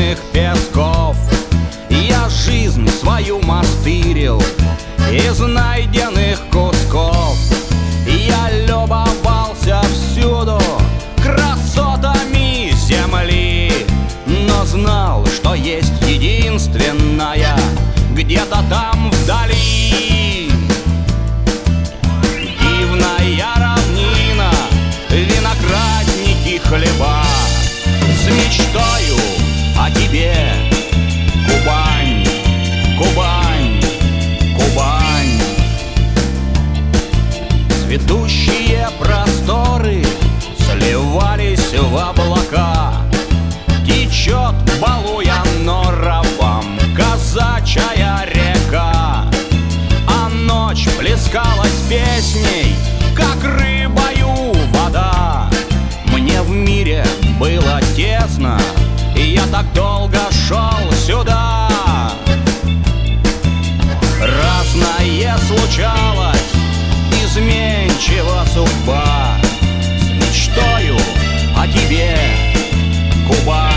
южных песков я жизнь свою мастырил из найденных кусков. Я любовался всюду красотами земли, но знал, что есть единственная где-то там вдали. Дивная равнина, виноградники, хлеба, с мечтою о тебе, Кубань, Кубань, Кубань. Цветущие просторы сливались в облака, течет, балуя норовом, казачья река. А ночь плескалась песней, как рыбою вода. Мне в мире было тесно, и я так долго шел сюда. Разное случалось, изменчива судьба, с мечтою о тебе, Кубань.